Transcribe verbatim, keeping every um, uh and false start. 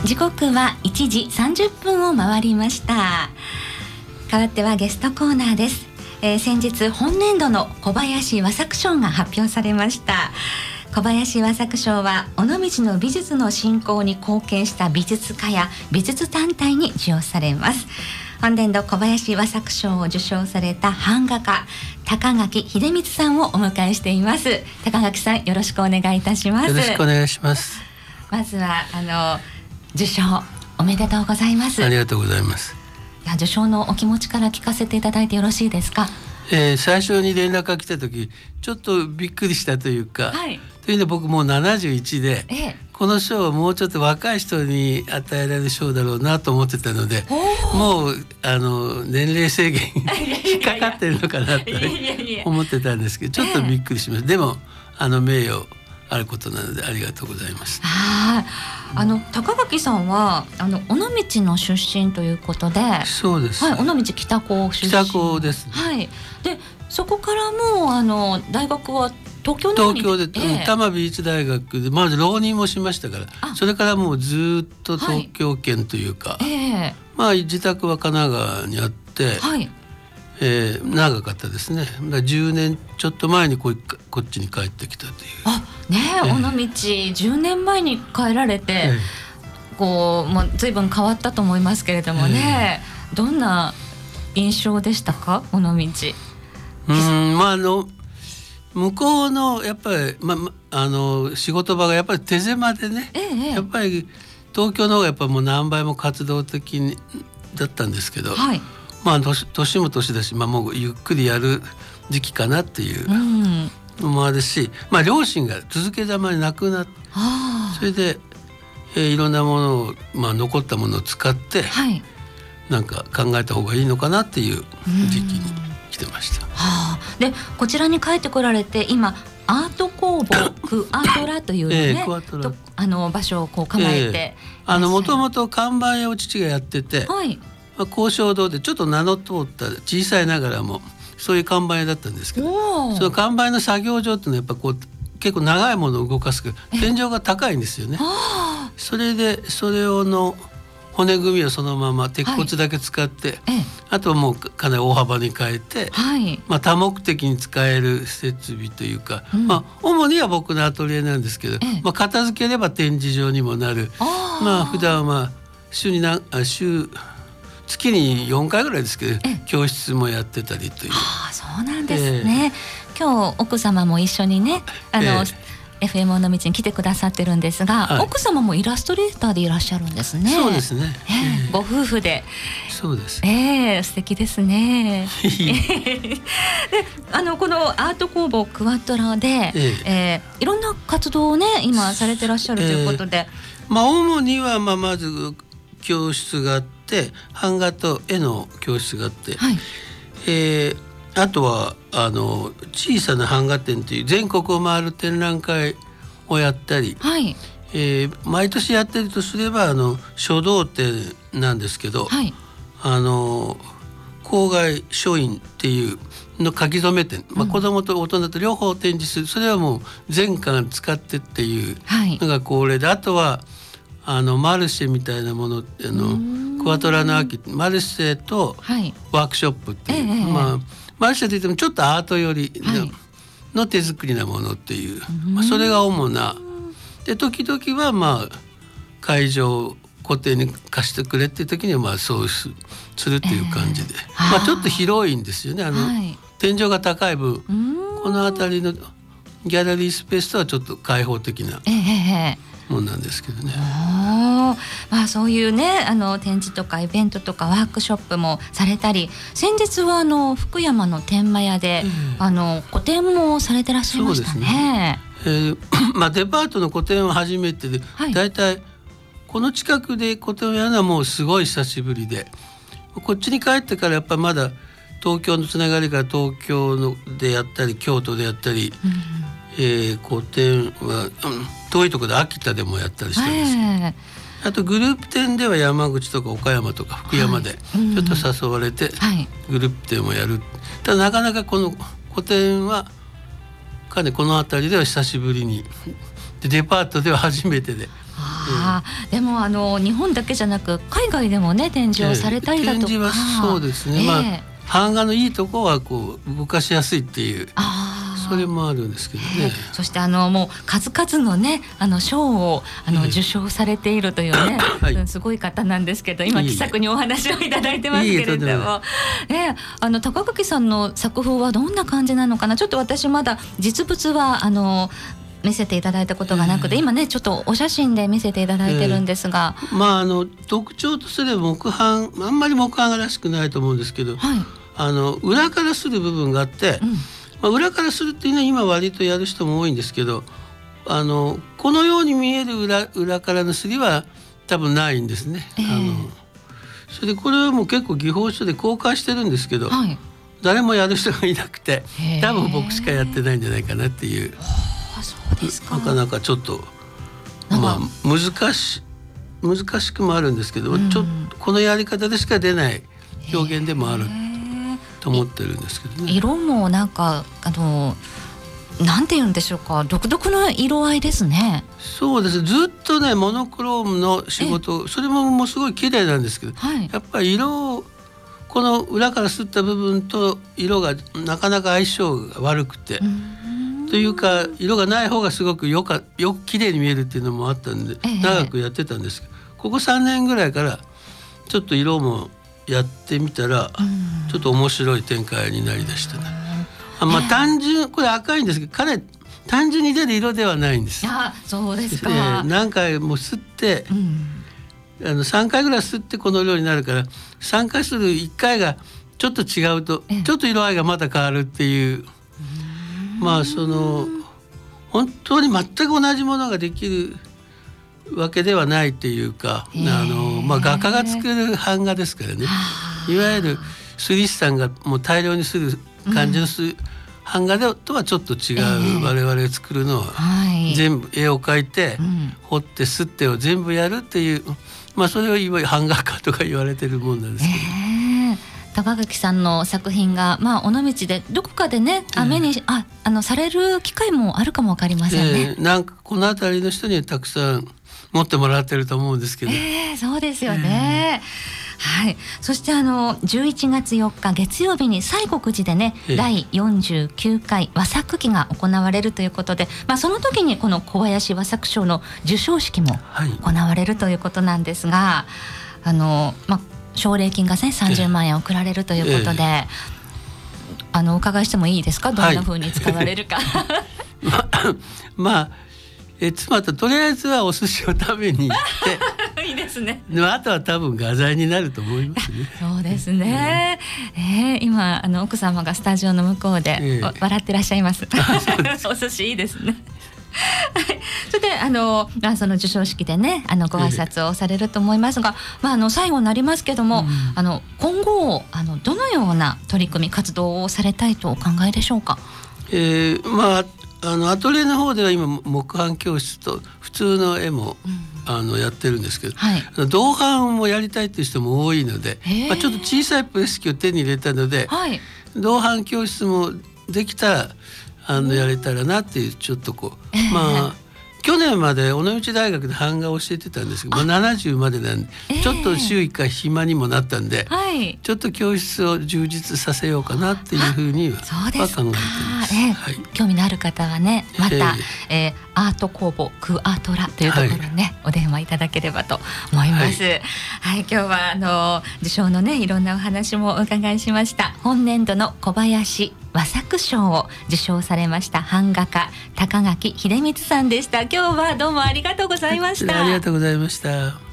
時刻はいちじさんじゅっぷんを回りました。代わってはゲストコーナーです。えー、先日本年度の小林和作賞が発表されました。小林和作賞は尾道の美術の振興に貢献した美術家や美術団体に授与されます。本年度小林和作賞を受賞された版画家高垣秀光さんをお迎えしています。高垣さん、よろしくお願いいたします。 よろしくお願いします。 まずはあの受賞おめでとうございます。 ありがとうございます。 いや、受賞のお気持ちから聞かせていただいてよろしいですか？ えー、最初に連絡が来た時ちょっとびっくりしたというか、はい、というのは僕もうななじゅういちで、ええ、この賞はもうちょっと若い人に与えられる賞だろうなと思ってたので、もうあの年齢制限引っかかってるのかなと思ってたんですけど、ちょっとびっくりしました。ええ、でもあの名誉あることなのでありがとうございます。 ああの高垣さんはあの尾道の出身ということで。 そうです、 はい、尾道北高出身。 北高ですね。 はい、でそこからもうあの大学は東京の方に東京で、ええ、多摩美術大学でまず浪人もしましたから、それからもうずっと東京圏というか、はい、ええ、まあ自宅は神奈川にあって、はい、えー、長かったですね。だじゅうねんちょっと前に こ, こっちに帰ってきたという。 あ、ねえ、えー、尾道じゅうねんまえに帰られて、えー、こうもう随分変わったと思いますけれどもね、えー、どんな印象でしたか、尾道？ うん、まああの向こうのやっぱり、まあ、あの仕事場がやっぱり手狭でね、えー、やっぱり東京の方がやっぱりもう何倍も活動的にだったんですけど、はい、まあ、年, 年も年だし、まあ、もうゆっくりやる時期かなっていうのもあるし、まあ、両親が続けざまに亡くなって、それで、えー、いろんなものを、まあ、残ったものを使って、はい、なんか考えた方がいいのかなっていう時期に来てました。 はあ、でこちらに帰ってこられて今アート工房クアトラというね、えー、とあの場所をこう構えて、 もともと看板屋を父がやってて、はい、まあ、交渉堂でちょっと名の通った小さいながらもそういう看板屋だったんですけど、その看板の作業場っていうのはやっぱこう結構長いものを動かすけど天井が高いんですよね。それでそれをの骨組みをそのまま鉄骨だけ使って、はい、あとはもうかなり大幅に変えて、はい、まあ、多目的に使える設備というか、うん、まあ、主には僕のアトリエなんですけど、まあ、片付ければ展示場にもなる。あ、まあ普段は週にな週月によんかいぐらいですけど教室もやってたりという。 ああ、そうなんですね。えー、今日奥様も一緒にね、あの、えーエフエム 尾道に来てくださってるんですが、はい、奥様もイラストレーターでいらっしゃるんですね。 そうですね、 えー、ご夫婦で。 そうです、 えー、素敵ですね。であのこのアート工房クワトラで、えーえー、いろんな活動をね今されてらっしゃるということで、 えーまあ、主にはまあまず教室があって版画と絵の教室があって、はい、えーあとはあの小さな版画展という全国を回る展覧会をやったり、はい、えー、毎年やってるとすればあの書道展なんですけど、はい、あの郊外書院っていうの書き初め展、まあ、子どもと大人と両方展示する、それはもう全館使ってっていうのが恒例で、あとはあのマルシェみたいなものあのクワトラの秋マルシェとワークショップっていう、はい、ええ、まあマルシェといってもちょっとアート寄り の,、はい、の手作りなものっていう、まあ、それが主なで、時々はまあ会場固定に貸してくれっていう時にはまあそうするっていう感じで、えー、まあ、ちょっと広いんですよね。あの、はい、天井が高い分この辺りのギャラリースペースとはちょっと開放的なもんなんですけどね。 まあ、そういうねあの展示とかイベントとかワークショップもされたり、先日はあの福山の天満屋で、うん、あの個展もされてらっしゃいましたね。 そうですね、えーまあ、デパートの個展は初めてで、はい、だいたいこの近くで個展をやるのはもうすごい久しぶりで、こっちに帰ってからやっぱまだ東京のつながりから東京のでやったり京都でやったり、うん、えー、個展は、うん、遠いところで秋田でもやったりしてます、えー、あとグループ展では山口とか岡山とか福山でちょっと誘われてグループ展をやる、はい、ただなかなかこの個展はかねこの辺りでは久しぶりにでデパートでは初めてであ、えー、でもあの日本だけじゃなく海外でもね展示をされたりだとか、 えー、展示はそうですね、えーまあ、版画のいいとこはこう動かしやすいっていうそれもあるんですけどね、えー、 そしてあのもう数々のねあの賞をあの、えー、受賞されているというね、はい、すごい方なんですけど今気さくにお話をいただいてますけれども、えあの高垣さんの作風はどんな感じなのかな。ちょっと私まだ実物はあの見せていただいたことがなくて、えー、今ねちょっとお写真で見せていただいてるんですが、 えー、まああの特徴とすれば木版あんまり木版画らしくないと思うんですけど、はい、あの裏からする部分があって、うんまあ、裏からするっていうのは今割とやる人も多いんですけど、あのこのように見える 裏, 裏からのすりは多分ないんですね、えー、あのそれでこれはもう結構技法書で公開してるんですけど、はい、誰もやる人がいなくて多分僕しかやってないんじゃないかなっていう、 そうですか。 なかなかちょっとまあ難し難しくもあるんですけど、うん、ちょっとこのやり方でしか出ない表現でもあると思ってるんですけどね。 色もなんかあのなんて言うんでしょうか、独特の色合いですね。 そうです。ずっとねモノクロームの仕事、それももうすごい綺麗なんですけど、はい、やっぱり色をこの裏から吸った部分と色がなかなか相性が悪くて、というか色がない方がすごくよかよく綺麗に見えるっていうのもあったんで、ええ、長くやってたんですけど、ここさんねんぐらいからちょっと色もやってみたらちょっと面白い展開になりだしたね。あ、まあ、単純これ赤いんですけど、彼単純に出る色ではないんです。 あ、そうですか、 えー、何回も吸って、うん、あのさんかいぐらい吸ってこの色になるから、さんかいするいっかいがちょっと違うとちょっと色合いがまた変わるっていう、まあその本当に全く同じものができるわけではないっていうか、あの、まあ、画家が作る版画ですからね。いわゆるスリ師さんがもう大量にする感じのする、うん、版画でとはちょっと違う、我々が作るのは、はい、全部絵を描いて、うん、彫って刷ってを全部やるっていう、まあ、それをいわゆる版画家とか言われてるもんなんですけど、 えー、高垣さんの作品が、まあ、尾道でどこかでね、あ、目にああのされる機会もあるかもわかりませんね、 えー、なんかこの辺りの人にはたくさん持ってもらってると思うんですけど、 えー、そうですよね、えーはい、そしてあのじゅういちがつよっか月曜日に西国寺でね、ええ、だいよんじゅうきゅうかい和作期が行われるということで、まあ、その時にこの小林和作賞の授賞式も行われるということなんですが、はい、あのまあ、奨励金が、ね、さんじゅうまんえん送られるということで、ええ、あのお伺いしてもいいですか、どんな風に使われるか、はい、 ま, まあえ妻ととりあえずはお寿司を食べに行っていいですね。 あとは多分画材になると思いますね。 そうですね、うん、えー、今あの奥様がスタジオの向こうで、えー、笑ってらっしゃいますお寿司いいですねそれであのその授賞式でねあのご挨拶をされると思いますが、えーまあ、あの最後になりますけども、うん、あの今後あのどのような取り組み活動をされたいとお考えでしょうか。 えー、まああのアトリエの方では今木版教室と普通の絵も、うん、あのやってるんですけど、はい、銅版もやりたいっていう人も多いので、まあ、ちょっと小さいプレス機を手に入れたので、はい、銅版教室もできたらあのやれたらなっていう、ちょっとこう、えー、まあ去年まで尾道大学で版画を教えてたんですけど、まあ、ななじゅうまでなんで、えー、ちょっと週いっかい暇にもなったんで、はい、ちょっと教室を充実させようかなっていうふうには考えてます。 えーはい、興味のある方はねまた、えーえー、アート工房クアトラというところにね、はい、お電話いただければと思います、はいはい、今日はあの受賞のねいろんなお話もお伺いしました。本年度の小林和作賞を受賞されました版画家高垣秀光さんでした。今日はどうもありがとうございました。 ありがとうございました。